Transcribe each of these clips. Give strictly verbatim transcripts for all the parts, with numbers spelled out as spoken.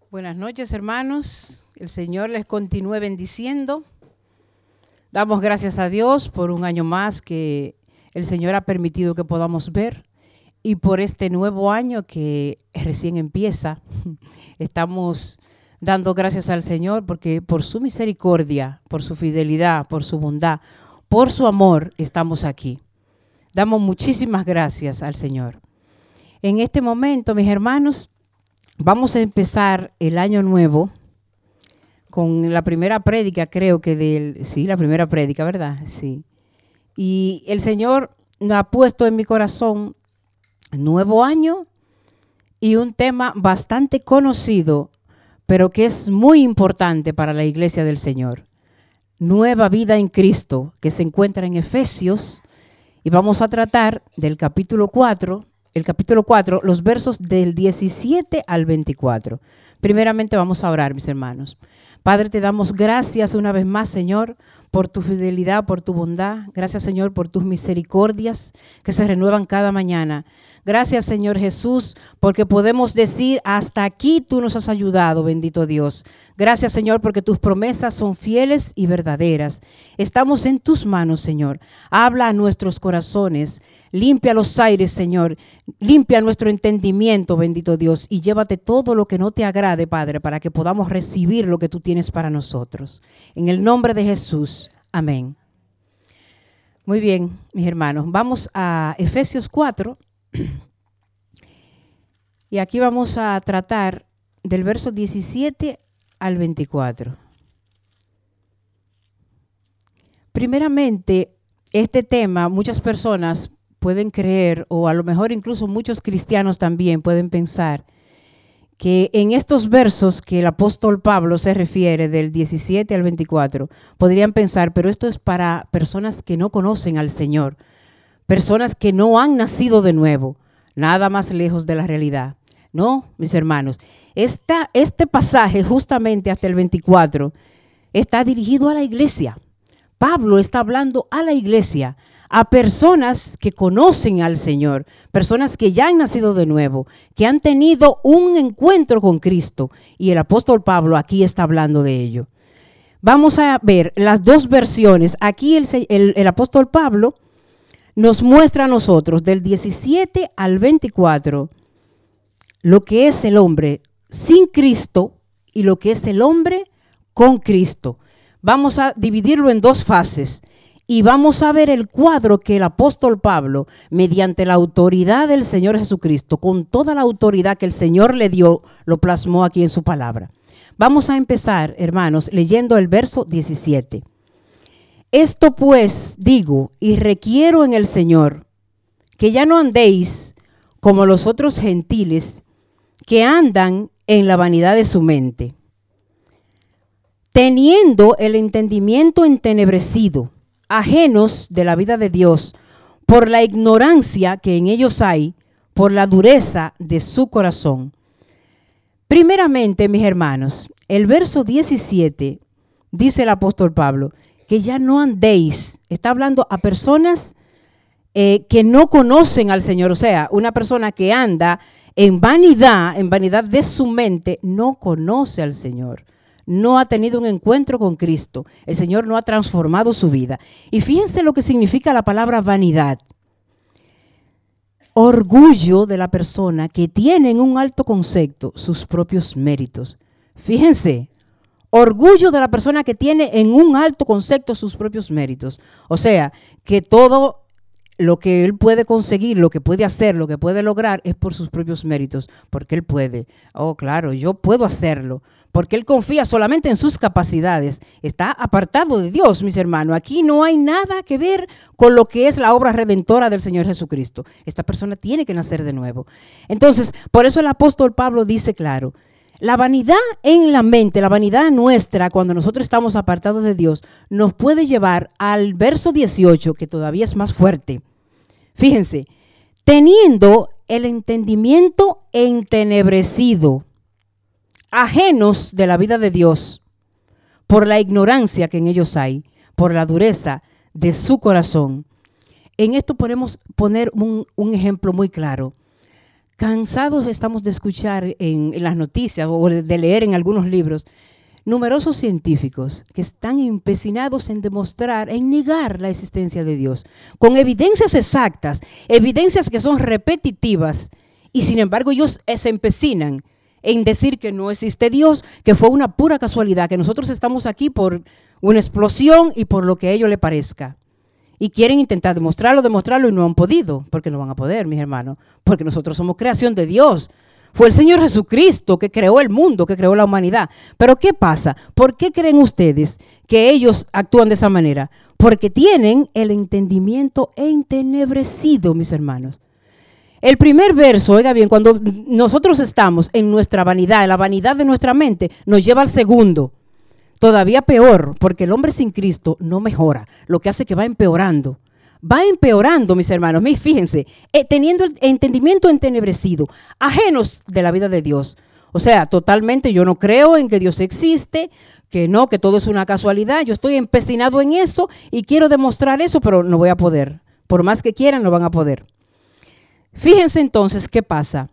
Buenas noches, hermanos. El Señor les continúe bendiciendo. Damos gracias a Dios por un año más que el Señor ha permitido que podamos ver y por este nuevo año que recién empieza. Estamos dando gracias al Señor porque por su misericordia, por su fidelidad, por su bondad, por su amor estamos aquí. Damos muchísimas gracias al Señor. En este momento, mis hermanos, vamos a empezar el año nuevo con la primera prédica, creo que del, sí, la primera prédica, ¿verdad? Sí. Y el Señor ha puesto en mi corazón nuevo año y un tema bastante conocido, pero que es muy importante para la iglesia del Señor. Nueva vida en Cristo, que se encuentra en Efesios, y vamos a tratar del capítulo cuatro, el capítulo cuatro, los versos del diecisiete al veinticuatro. Primeramente vamos a orar, mis hermanos. Padre, te damos gracias una vez más, Señor, por tu fidelidad, por tu bondad. Gracias, Señor, por tus misericordias que se renuevan cada mañana. Gracias, Señor Jesús, porque podemos decir, hasta aquí tú nos has ayudado, bendito Dios. Gracias, Señor, porque tus promesas son fieles y verdaderas. Estamos en tus manos, Señor. Habla a nuestros corazones. Limpia los aires, Señor. Limpia nuestro entendimiento, bendito Dios, y llévate todo lo que no te agrade, Padre, para que podamos recibir lo que tú tienes para nosotros. En el nombre de Jesús. Amén. Muy bien, mis hermanos. Vamos a Efesios cuatro. Y aquí vamos a tratar del verso diecisiete al veinticuatro. Primeramente, este tema, muchas personas pueden creer, o a lo mejor incluso muchos cristianos también pueden pensar, que en estos versos que el apóstol Pablo se refiere del diecisiete al veinticuatro, podrían pensar, pero esto es para personas que no conocen al Señor, personas que no han nacido de nuevo, nada más lejos de la realidad. No, mis hermanos, esta, este pasaje justamente hasta el veinticuatro está dirigido a la iglesia. Pablo está hablando a la iglesia, a personas que conocen al Señor, personas que ya han nacido de nuevo, que han tenido un encuentro con Cristo. Y el apóstol Pablo aquí está hablando de ello. Vamos a ver las dos versiones. Aquí el, el, el apóstol Pablo nos muestra a nosotros del diecisiete al veinticuatro lo que es el hombre sin Cristo y lo que es el hombre con Cristo. Vamos a dividirlo en dos fases y vamos a ver el cuadro que el apóstol Pablo, mediante la autoridad del Señor Jesucristo, con toda la autoridad que el Señor le dio, lo plasmó aquí en su palabra. Vamos a empezar, hermanos, leyendo el verso diecisiete. Esto pues digo y requiero en el Señor, que ya no andéis como los otros gentiles que andan en la vanidad de su mente, teniendo el entendimiento entenebrecido, ajenos de la vida de Dios, por la ignorancia que en ellos hay, por la dureza de su corazón. Primeramente, mis hermanos, el verso diecisiete, dice el apóstol Pablo, que ya no andéis, está hablando a personas eh, que no conocen al Señor, o sea, una persona que anda en vanidad, en vanidad de su mente, no conoce al Señor, no ha tenido un encuentro con Cristo, el Señor no ha transformado su vida. Y fíjense lo que significa la palabra vanidad. Orgullo de la persona que tiene en un alto concepto sus propios méritos. Fíjense. Orgullo de la persona que tiene en un alto concepto sus propios méritos. O sea, que todo lo que él puede conseguir, lo que puede hacer, lo que puede lograr es por sus propios méritos, porque él puede. Oh, claro, yo puedo hacerlo, porque él confía solamente en sus capacidades. Está apartado de Dios, mis hermanos. Aquí no hay nada que ver con lo que es la obra redentora del Señor Jesucristo. Esta persona tiene que nacer de nuevo. Entonces, por eso el apóstol Pablo dice claro, la vanidad en la mente, la vanidad nuestra, cuando nosotros estamos apartados de Dios, nos puede llevar al verso dieciocho, que todavía es más fuerte. Fíjense, teniendo el entendimiento entenebrecido, ajenos de la vida de Dios, por la ignorancia que en ellos hay, por la dureza de su corazón. En esto podemos poner un, un ejemplo muy claro. Cansados estamos de escuchar en, en las noticias o de, de leer en algunos libros numerosos científicos que están empecinados en demostrar, en negar la existencia de Dios, con evidencias exactas, evidencias que son repetitivas, y sin embargo ellos se empecinan en decir que no existe Dios, que fue una pura casualidad, que nosotros estamos aquí por una explosión y por lo que a ellos les parezca. Y quieren intentar demostrarlo, demostrarlo y no han podido, porque no van a poder, mis hermanos, porque nosotros somos creación de Dios. Fue el Señor Jesucristo que creó el mundo, que creó la humanidad. Pero ¿qué pasa? ¿Por qué creen ustedes que ellos actúan de esa manera? Porque tienen el entendimiento entenebrecido, mis hermanos. El primer verso, oiga bien, cuando nosotros estamos en nuestra vanidad, en la vanidad de nuestra mente, nos lleva al segundo. Todavía peor, porque el hombre sin Cristo no mejora, lo que hace que va empeorando. Va empeorando, mis hermanos. Fíjense, eh, teniendo el entendimiento entenebrecido, ajenos de la vida de Dios. O sea, totalmente yo no creo en que Dios existe, que no, que todo es una casualidad. Yo estoy empecinado en eso y quiero demostrar eso, pero no voy a poder. Por más que quieran, no van a poder. Fíjense entonces qué pasa.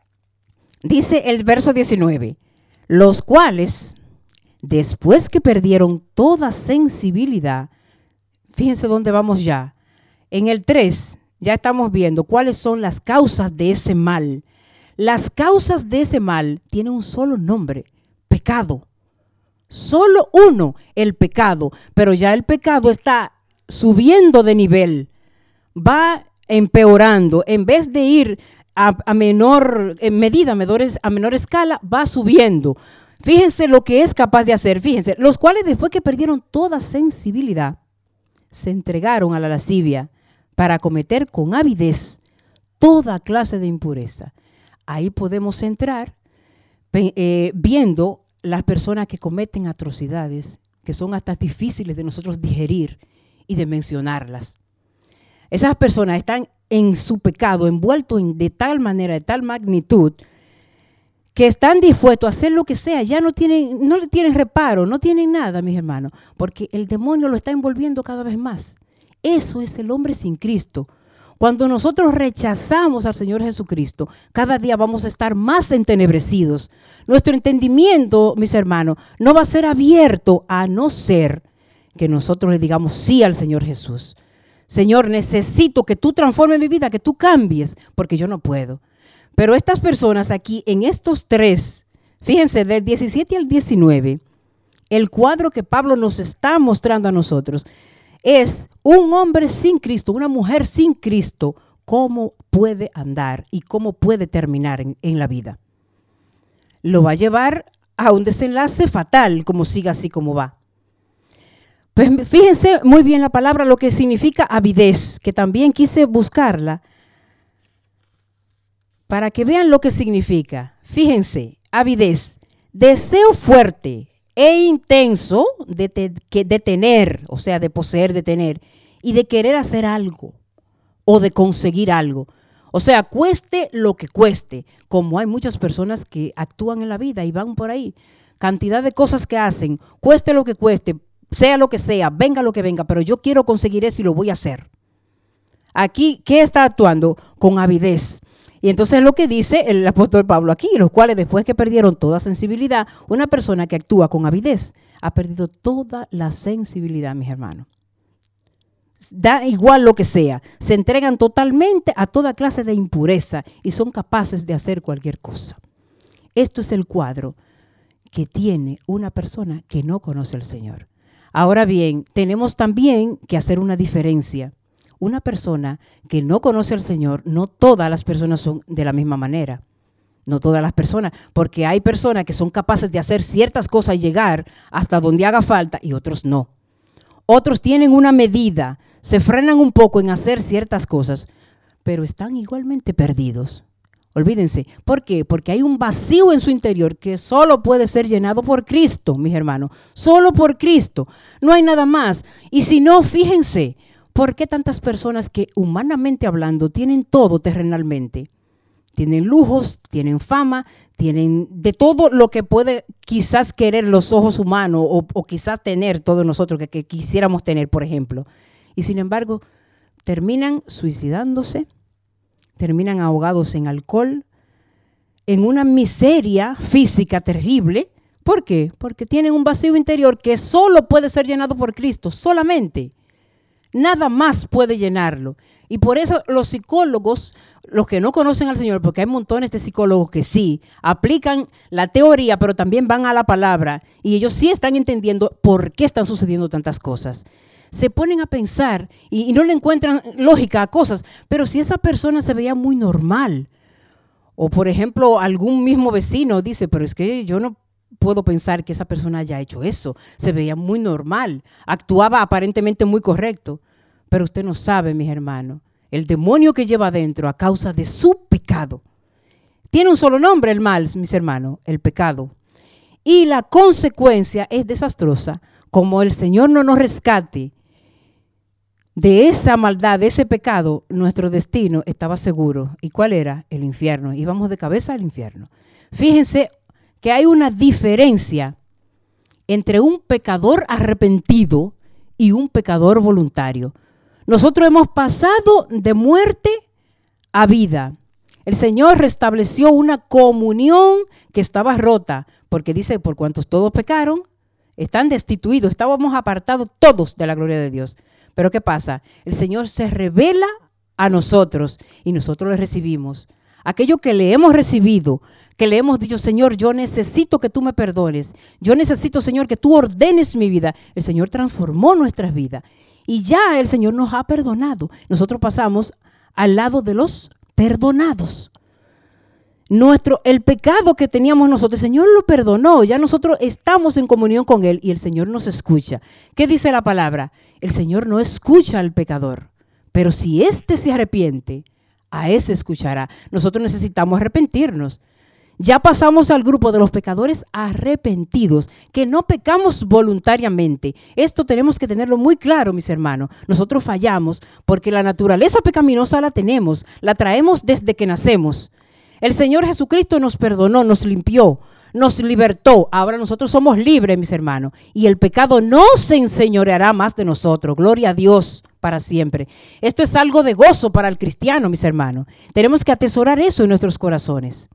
Dice el verso diecinueve, los cuales, después que perdieron toda sensibilidad, fíjense dónde vamos ya. En el tres ya estamos viendo cuáles son las causas de ese mal. Las causas de ese mal tienen un solo nombre, pecado. Solo uno, el pecado. Pero ya el pecado está subiendo de nivel, va empeorando. En vez de ir a, a menor en medida, a menor, a menor escala, va subiendo. Fíjense lo que es capaz de hacer. Fíjense, los cuales después que perdieron toda sensibilidad, se entregaron a la lascivia para cometer con avidez toda clase de impureza. Ahí podemos entrar eh, viendo las personas que cometen atrocidades que son hasta difíciles de nosotros digerir y de mencionarlas. Esas personas están en su pecado, envueltos en, de tal manera, de tal magnitud, que están dispuestos a hacer lo que sea, ya no tienen, no le tienen reparo, no tienen nada, mis hermanos, porque el demonio lo está envolviendo cada vez más. Eso es el hombre sin Cristo. Cuando nosotros rechazamos al Señor Jesucristo, cada día vamos a estar más entenebrecidos. Nuestro entendimiento, mis hermanos, no va a ser abierto a no ser que nosotros le digamos sí al Señor Jesús. Señor, necesito que tú transformes mi vida, que tú cambies, porque yo no puedo. Pero estas personas aquí, en estos tres, fíjense, del diecisiete al diecinueve, el cuadro que Pablo nos está mostrando a nosotros es un hombre sin Cristo, una mujer sin Cristo, cómo puede andar y cómo puede terminar en, en la vida. Lo va a llevar a un desenlace fatal, como siga así como va. Pues fíjense muy bien la palabra, lo que significa avidez, que también quise buscarla, para que vean lo que significa. Fíjense, avidez, deseo fuerte e intenso de, te, de tener, o sea, de poseer, de tener, y de querer hacer algo o de conseguir algo. O sea, cueste lo que cueste, como hay muchas personas que actúan en la vida y van por ahí. Cantidad de cosas que hacen, cueste lo que cueste, sea lo que sea, venga lo que venga, pero yo quiero conseguir eso y lo voy a hacer. Aquí, ¿qué está actuando? Con avidez. Y entonces lo que dice el apóstol Pablo aquí, los cuales después que perdieron toda sensibilidad, una persona que actúa con avidez ha perdido toda la sensibilidad, mis hermanos. Da igual lo que sea, se entregan totalmente a toda clase de impureza y son capaces de hacer cualquier cosa. Esto es el cuadro que tiene una persona que no conoce al Señor. Ahora bien, tenemos también que hacer una diferencia. Una persona que no conoce al Señor, no todas las personas son de la misma manera. No todas las personas, porque hay personas que son capaces de hacer ciertas cosas y llegar hasta donde haga falta y otros no. Otros tienen una medida, se frenan un poco en hacer ciertas cosas, pero están igualmente perdidos. Olvídense. ¿Por qué? Porque hay un vacío en su interior que solo puede ser llenado por Cristo, mis hermanos. Solo por Cristo. No hay nada más. Y si no, fíjense, ¿por qué tantas personas que humanamente hablando tienen todo terrenalmente? Tienen lujos, tienen fama, tienen de todo lo que puede quizás querer los ojos humanos o, o quizás tener todos nosotros que, que quisiéramos tener, por ejemplo. Y sin embargo, terminan suicidándose, terminan ahogados en alcohol, en una miseria física terrible. ¿Por qué? Porque tienen un vacío interior que solo puede ser llenado por Cristo, solamente. Nada más puede llenarlo. Y por eso los psicólogos, los que no conocen al Señor, porque hay montones de psicólogos que sí, aplican la teoría, pero también van a la palabra, y ellos sí están entendiendo por qué están sucediendo tantas cosas. Se ponen a pensar y, y no le encuentran lógica a cosas, pero si esa persona se veía muy normal, o por ejemplo algún mismo vecino dice, pero es que yo no puedo pensar que esa persona haya hecho eso, se veía muy normal, actuaba aparentemente muy correcto, pero usted no sabe, mis hermanos, el demonio que lleva adentro a causa de su pecado. Tiene un solo nombre el mal, mis hermanos, el pecado. Y la consecuencia es desastrosa. Como el Señor no nos rescate de esa maldad, de ese pecado, nuestro destino estaba seguro. ¿Y cuál era? El infierno. Íbamos de cabeza al infierno. Fíjense que hay una diferencia entre un pecador arrepentido y un pecador voluntario. Nosotros hemos pasado de muerte a vida. El Señor restableció una comunión que estaba rota, porque dice, por cuantos todos pecaron, están destituidos, estábamos apartados todos de la gloria de Dios. Pero ¿qué pasa? El Señor se revela a nosotros y nosotros le recibimos. Aquello que le hemos recibido, que le hemos dicho, Señor, yo necesito que tú me perdones. Yo necesito, Señor, que tú ordenes mi vida. El Señor transformó nuestras vidas. Y ya el Señor nos ha perdonado. Nosotros pasamos al lado de los perdonados. Nuestro, el pecado que teníamos nosotros, el Señor lo perdonó. Ya nosotros estamos en comunión con Él y el Señor nos escucha. ¿Qué dice la palabra? El Señor no escucha al pecador, pero si éste se arrepiente, a ese escuchará. Nosotros necesitamos arrepentirnos. Ya pasamos al grupo de los pecadores arrepentidos, que no pecamos voluntariamente. Esto tenemos que tenerlo muy claro, mis hermanos. Nosotros fallamos porque la naturaleza pecaminosa la tenemos, la traemos desde que nacemos. El Señor Jesucristo nos perdonó, nos limpió, nos libertó. Ahora nosotros somos libres, mis hermanos, y el pecado no se enseñoreará más de nosotros. Gloria a Dios para siempre. Esto es algo de gozo para el cristiano, mis hermanos. Tenemos que atesorar eso en nuestros corazones.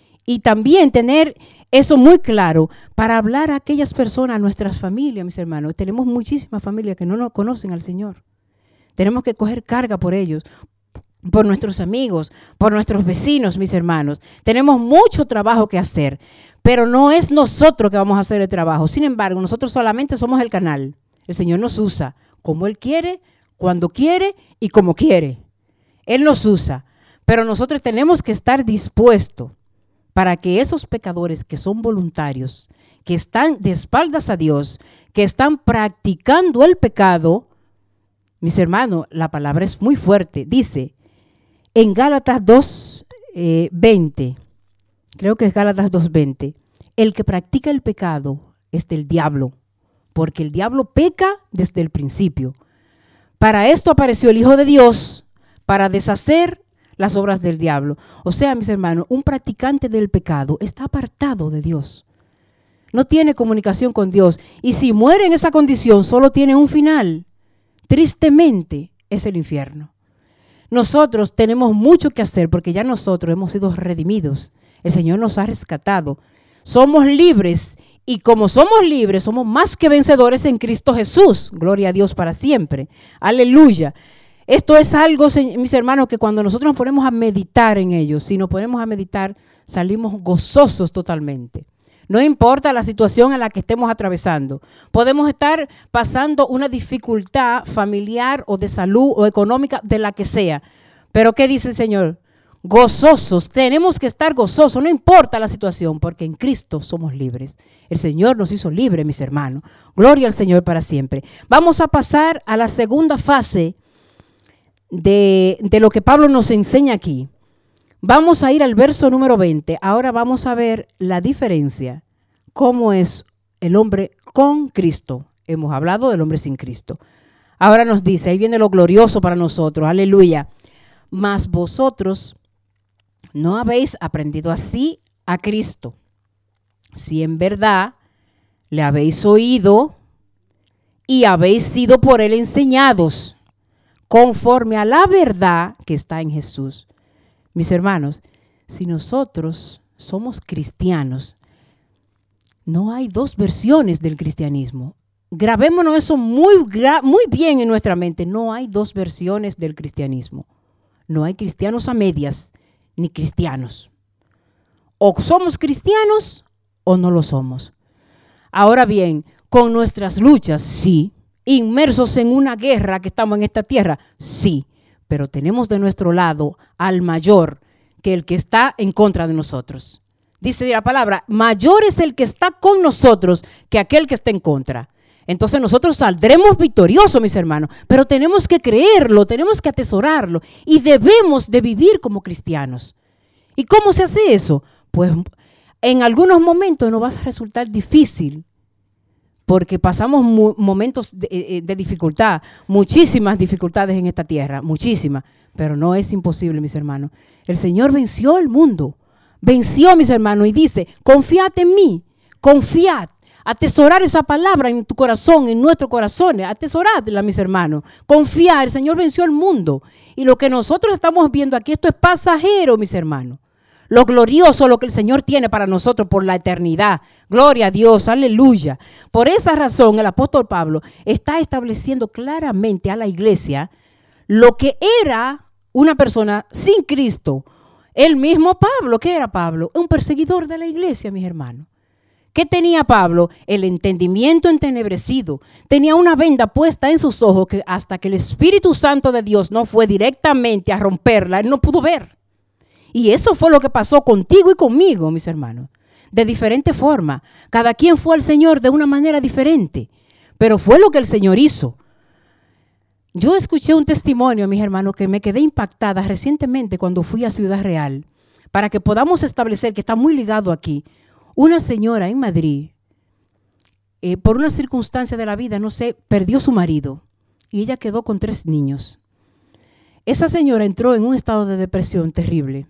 Y también tener eso muy claro para hablar a aquellas personas, a nuestras familias, mis hermanos. Tenemos muchísimas familias que no nos conocen al Señor. Tenemos que coger carga por ellos, por nuestros amigos, por nuestros vecinos, mis hermanos. Tenemos mucho trabajo que hacer, pero no es nosotros que vamos a hacer el trabajo. Sin embargo, nosotros solamente somos el canal. El Señor nos usa como Él quiere, cuando quiere y como quiere. Él nos usa, pero nosotros tenemos que estar dispuestos para que esos pecadores que son voluntarios, que están de espaldas a Dios, que están practicando el pecado, mis hermanos, la palabra es muy fuerte. Dice en Gálatas dos veinte, creo que es Gálatas dos veinte, el que practica el pecado es del diablo, porque el diablo peca desde el principio. Para esto apareció el Hijo de Dios, para deshacer las obras del diablo. O sea, mis hermanos, un practicante del pecado está apartado de Dios. No tiene comunicación con Dios. Y si muere en esa condición, solo tiene un final. Tristemente, es el infierno. Nosotros tenemos mucho que hacer porque ya nosotros hemos sido redimidos. El Señor nos ha rescatado. Somos libres y como somos libres, somos más que vencedores en Cristo Jesús. Gloria a Dios para siempre. Aleluya. Esto es algo, mis hermanos, que cuando nosotros nos ponemos a meditar en ello, si nos ponemos a meditar, salimos gozosos totalmente. No importa la situación en la que estemos atravesando. Podemos estar pasando una dificultad familiar o de salud o económica, de la que sea. Pero ¿qué dice el Señor? Gozosos. Tenemos que estar gozosos, no importa la situación, porque en Cristo somos libres. El Señor nos hizo libres, mis hermanos. Gloria al Señor para siempre. Vamos a pasar a la segunda fase De, de lo que Pablo nos enseña aquí. Vamos a ir al verso número veinte. Ahora vamos a ver la diferencia. ¿Cómo es el hombre con Cristo? Hemos hablado del hombre sin Cristo. Ahora nos dice, ahí viene lo glorioso para nosotros. Aleluya. Mas vosotros no habéis aprendido así a Cristo. Si en verdad le habéis oído y habéis sido por él enseñados, conforme a la verdad que está en Jesús. Mis hermanos, si nosotros somos cristianos. No hay dos versiones del cristianismo. Grabémonos eso muy, muy bien en nuestra mente. No hay dos versiones del cristianismo. No hay cristianos a medias, ni cristianos. O somos cristianos o no lo somos. Ahora bien, con nuestras luchas, sí. Inmersos en una guerra que estamos en esta tierra, sí. Pero tenemos de nuestro lado al mayor que el que está en contra de nosotros. Dice la palabra, mayor es el que está con nosotros que aquel que está en contra. Entonces nosotros saldremos victoriosos, mis hermanos, pero tenemos que creerlo, tenemos que atesorarlo y debemos de vivir como cristianos. ¿Y cómo se hace eso? Pues en algunos momentos nos va a resultar difícil porque pasamos mu- momentos de, de dificultad, muchísimas dificultades en esta tierra, muchísimas, pero no es imposible, mis hermanos. El Señor venció el mundo, venció, mis hermanos, y dice, confiad en mí, confiad. Atesorar esa palabra en tu corazón, en nuestro corazón, atesoradla, mis hermanos. Confiar, el Señor venció el mundo. Y lo que nosotros estamos viendo aquí, esto es pasajero, mis hermanos. Lo glorioso, lo que el Señor tiene para nosotros por la eternidad. Gloria a Dios, aleluya. Por esa razón, el apóstol Pablo está estableciendo claramente a la iglesia lo que era una persona sin Cristo. El mismo Pablo, ¿qué era Pablo? Un perseguidor de la iglesia, mis hermanos. ¿Qué tenía Pablo? El entendimiento entenebrecido. Tenía una venda puesta en sus ojos que hasta que el Espíritu Santo de Dios no fue directamente a romperla, él no pudo ver. Y eso fue lo que pasó contigo y conmigo, mis hermanos. De diferente forma. Cada quien fue al Señor de una manera diferente. Pero fue lo que el Señor hizo. Yo escuché un testimonio, mis hermanos, que me quedé impactada recientemente cuando fui a Ciudad Real. Para que podamos establecer que está muy ligado aquí. Una señora en Madrid, eh, por una circunstancia de la vida, no sé, perdió su marido y ella quedó con tres niños. Esa señora entró en un estado de depresión terrible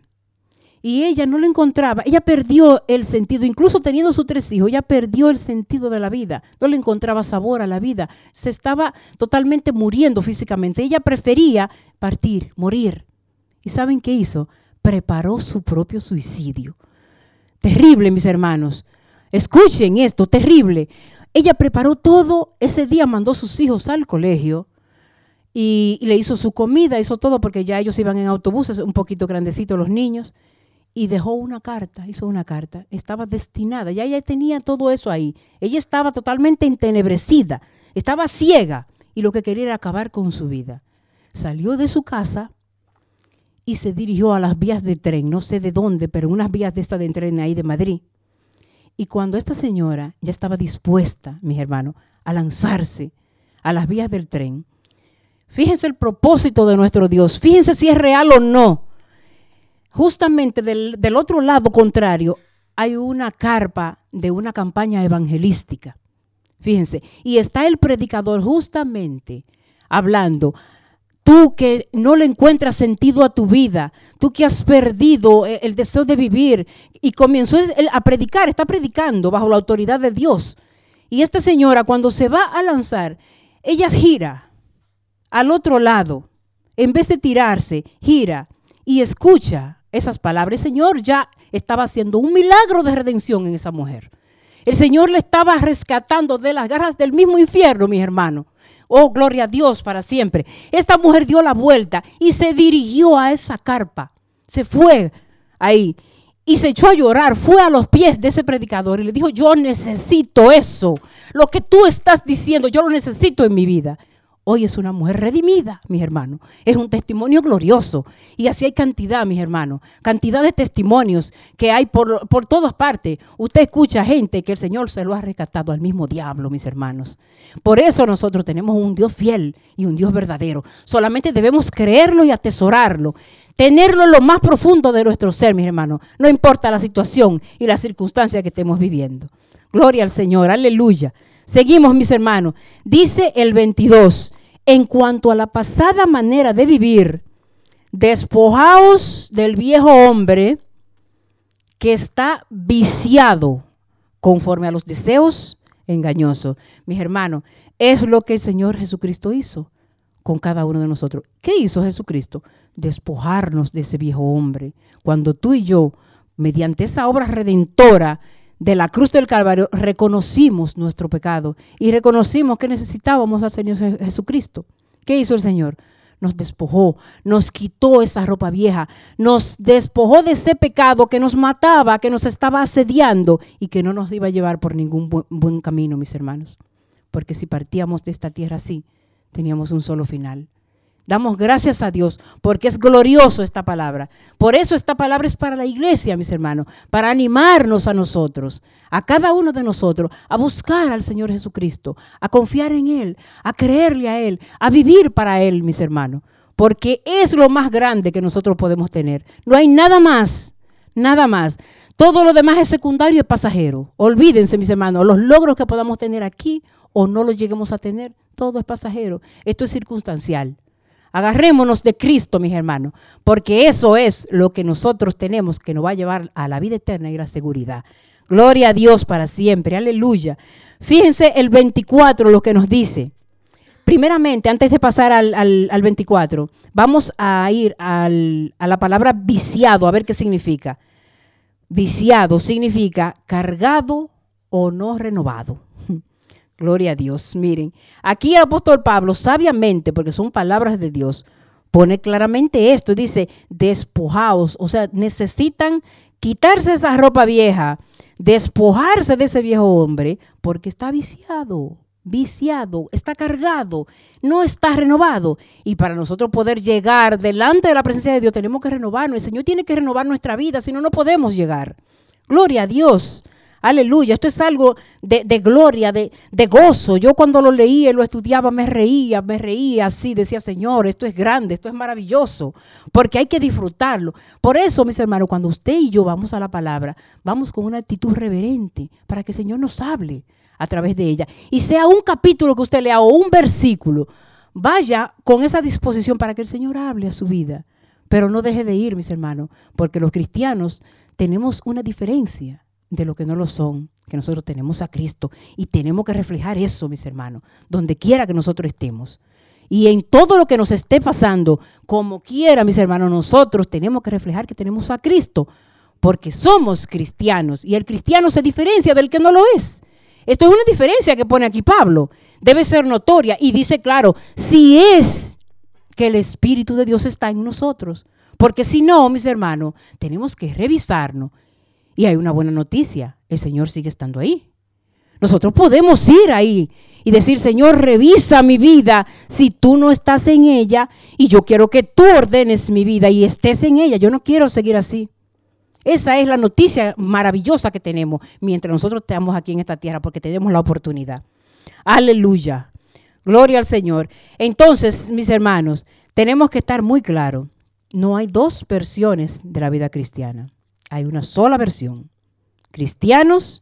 y ella no lo encontraba, ella perdió el sentido, incluso teniendo sus tres hijos, ella perdió el sentido de la vida, no le encontraba sabor a la vida, se estaba totalmente muriendo físicamente, ella prefería partir, morir. ¿Y saben qué hizo? Preparó su propio suicidio. Terrible, mis hermanos. Escuchen esto, terrible. Ella preparó todo. Ese día mandó a sus hijos al colegio y, y le hizo su comida, hizo todo porque ya ellos iban en autobuses, un poquito grandecitos los niños. Y dejó una carta, hizo una carta. Estaba destinada, ya ella tenía todo eso ahí. Ella estaba totalmente entenebrecida, estaba ciega y lo que quería era acabar con su vida. Salió de su casa y se dirigió a las vías de tren, no sé de dónde, pero unas vías de esta de tren ahí de Madrid. Y cuando esta señora ya estaba dispuesta, mis hermanos, a lanzarse a las vías del tren, fíjense el propósito de nuestro Dios, fíjense si es real o no. Justamente del, del otro lado contrario hay una carpa de una campaña evangelística. Fíjense, y está el predicador justamente hablando. Tú que no le encuentras sentido a tu vida, tú que has perdido el deseo de vivir y comenzó a predicar, está predicando bajo la autoridad de Dios. Y esta señora cuando se va a lanzar, ella gira al otro lado, en vez de tirarse, gira y escucha esas palabras. El Señor ya estaba haciendo un milagro de redención en esa mujer. El Señor le estaba rescatando de las garras del mismo infierno, mis hermanos. Oh, gloria a Dios para siempre. Esta mujer dio la vuelta y se dirigió a esa carpa. Se fue ahí y se echó a llorar. Fue a los pies de ese predicador y le dijo, yo necesito eso. Lo que tú estás diciendo, yo lo necesito en mi vida. Hoy es una mujer redimida, mis hermanos. Es un testimonio glorioso. Y así hay cantidad, mis hermanos. Cantidad de testimonios que hay por, por todas partes. Usted escucha gente que el Señor se lo ha rescatado al mismo diablo, mis hermanos. Por eso nosotros tenemos un Dios fiel y un Dios verdadero. Solamente debemos creerlo y atesorarlo. Tenerlo en lo más profundo de nuestro ser, mis hermanos. No importa la situación y la circunstancia que estemos viviendo. Gloria al Señor, aleluya. Seguimos, mis hermanos. Dice el veintidós. En cuanto a la pasada manera de vivir, despojaos del viejo hombre que está viciado conforme a los deseos engañosos. Mis hermanos, es lo que el Señor Jesucristo hizo con cada uno de nosotros. ¿Qué hizo Jesucristo? Despojarnos de ese viejo hombre. Cuando tú y yo mediante esa obra redentora de la cruz del Calvario, reconocimos nuestro pecado y reconocimos que necesitábamos al Señor Jesucristo. ¿Qué hizo el Señor? Nos despojó, nos quitó esa ropa vieja, nos despojó de ese pecado que nos mataba, que nos estaba asediando y que no nos iba a llevar por ningún buen, buen camino, mis hermanos. Porque si partíamos de esta tierra así, teníamos un solo final. Damos gracias a Dios porque es glorioso esta palabra. Por eso esta palabra es para la iglesia, mis hermanos, para animarnos a nosotros, a cada uno de nosotros, a buscar al Señor Jesucristo, a confiar en Él, a creerle a Él, a vivir para Él, mis hermanos, porque es lo más grande que nosotros podemos tener. No hay nada más, nada más. Todo lo demás es secundario y es pasajero. Olvídense, mis hermanos, los logros que podamos tener aquí o no los lleguemos a tener, todo es pasajero. Esto es circunstancial. Agarrémonos de Cristo, mis hermanos, porque eso es lo que nosotros tenemos que nos va a llevar a la vida eterna y la seguridad. Gloria a Dios para siempre, aleluya. Fíjense el veinticuatro, lo que nos dice. Primeramente, antes de pasar al, al, al veinticuatro, vamos a ir al, a la palabra viciado, a ver qué significa. Viciado significa cargado o no renovado. Gloria a Dios. Miren, aquí el apóstol Pablo sabiamente, porque son palabras de Dios, pone claramente esto. Dice, despojaos, o sea, necesitan quitarse esa ropa vieja, despojarse de ese viejo hombre, porque está viciado, viciado, está cargado, no está renovado. Y para nosotros poder llegar delante de la presencia de Dios, tenemos que renovarnos. El Señor tiene que renovar nuestra vida, si no, no podemos llegar. Gloria a Dios. Aleluya, esto es algo de, de gloria, de, de gozo. Yo cuando lo leía y lo estudiaba me reía, me reía así, decía, Señor, esto es grande, esto es maravilloso, porque hay que disfrutarlo. Por eso, mis hermanos, cuando usted y yo vamos a la palabra, vamos con una actitud reverente para que el Señor nos hable a través de ella. Y sea un capítulo que usted lea o un versículo, vaya con esa disposición para que el Señor hable a su vida. Pero no deje de ir, mis hermanos, porque los cristianos tenemos una diferencia de lo que no lo son, que nosotros tenemos a Cristo y tenemos que reflejar eso, mis hermanos, donde quiera que nosotros estemos. Y en todo lo que nos esté pasando, como quiera, mis hermanos, nosotros tenemos que reflejar que tenemos a Cristo, porque somos cristianos y el cristiano se diferencia del que no lo es. Esto es una diferencia que pone aquí Pablo, debe ser notoria y dice claro, si es que el Espíritu de Dios está en nosotros, porque si no, mis hermanos, tenemos que revisarnos. Y hay una buena noticia, el Señor sigue estando ahí. Nosotros podemos ir ahí y decir, Señor, revisa mi vida si tú no estás en ella y yo quiero que tú ordenes mi vida y estés en ella. Yo no quiero seguir así. Esa es la noticia maravillosa que tenemos mientras nosotros estamos aquí en esta tierra porque tenemos la oportunidad. Aleluya. Gloria al Señor. Entonces, mis hermanos, tenemos que estar muy claros. No hay dos versiones de la vida cristiana. Hay una sola versión, cristianos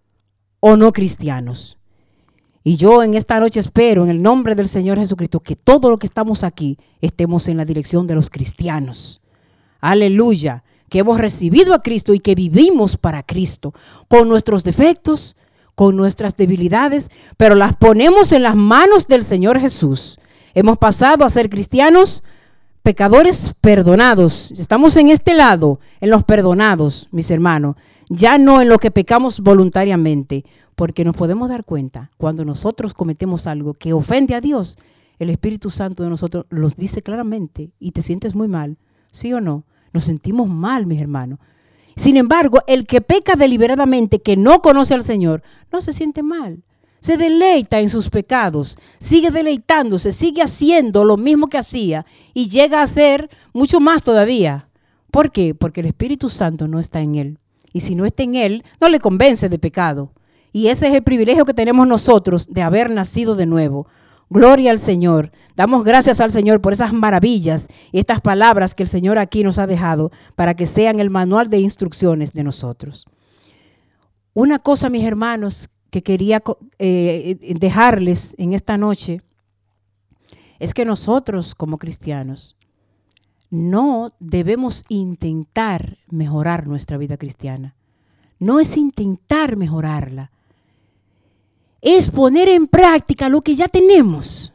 o no cristianos. Y yo en esta noche espero en el nombre del Señor Jesucristo que todo lo que estamos aquí estemos en la dirección de los cristianos. Aleluya, que hemos recibido a Cristo y que vivimos para Cristo, con nuestros defectos, con nuestras debilidades, pero las ponemos en las manos del Señor Jesús. Hemos pasado a ser cristianos pecadores perdonados. Estamos en este lado, en los perdonados, mis hermanos, ya no en lo que pecamos voluntariamente, porque nos podemos dar cuenta cuando nosotros cometemos algo que ofende a Dios, el Espíritu Santo de nosotros los dice claramente y te sientes muy mal, ¿sí o no? Nos sentimos mal, mis hermanos. Sin embargo, el que peca deliberadamente, que no conoce al Señor, no se siente mal. Se deleita en sus pecados, sigue deleitándose, sigue haciendo lo mismo que hacía y llega a hacer mucho más todavía. ¿Por qué? Porque el Espíritu Santo no está en él. Y si no está en él, no le convence de pecado. Y ese es el privilegio que tenemos nosotros de haber nacido de nuevo. Gloria al Señor. Damos gracias al Señor por esas maravillas y estas palabras que el Señor aquí nos ha dejado para que sean el manual de instrucciones de nosotros. Una cosa, mis hermanos, que quería eh, dejarles en esta noche es que nosotros como cristianos no debemos intentar mejorar nuestra vida cristiana. No es intentar mejorarla. Es poner en práctica lo que ya tenemos.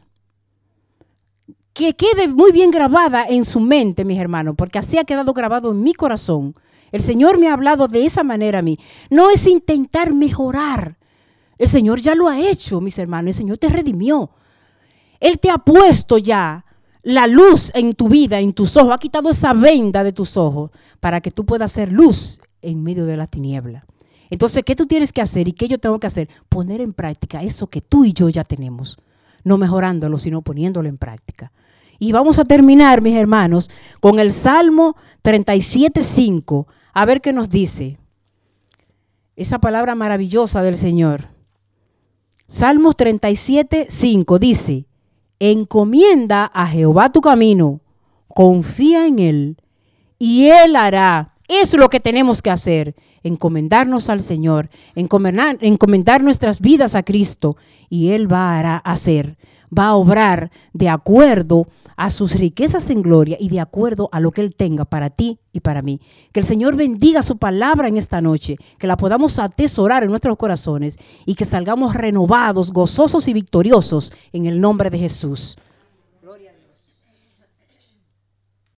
Que quede muy bien grabada en su mente, mis hermanos, porque así ha quedado grabado en mi corazón El Señor me ha hablado de esa manera a mí. No es intentar mejorar. El Señor ya lo ha hecho, mis hermanos. El Señor te redimió. Él te ha puesto ya la luz en tu vida, en tus ojos. Ha quitado esa venda de tus ojos para que tú puedas ser luz en medio de la tiniebla. Entonces, ¿qué tú tienes que hacer y qué yo tengo que hacer? Poner en práctica eso que tú y yo ya tenemos. No mejorándolo, sino poniéndolo en práctica. Y vamos a terminar, mis hermanos, con el Salmo treinta y siete, cinco. A ver qué nos dice. Esa palabra maravillosa del Señor. Salmos treinta y siete, cinco dice: encomienda a Jehová tu camino, confía en Él y Él hará. Eso es lo que tenemos que hacer, encomendarnos al Señor, encomendar, encomendar nuestras vidas a Cristo y Él va a hacer, va a obrar de acuerdo a sus riquezas en gloria y de acuerdo a lo que Él tenga para ti y para mí. Que el Señor bendiga su palabra en esta noche, que la podamos atesorar en nuestros corazones y que salgamos renovados, gozosos y victoriosos en el nombre de Jesús. Gloria a Dios.